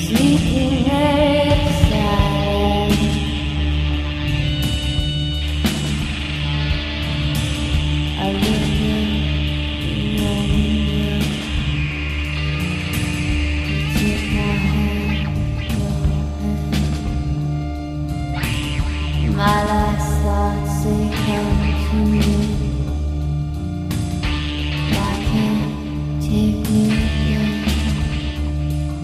Sleeping in silence. I linger in your window. You take my hand, your hand. My last thoughts, they come to me.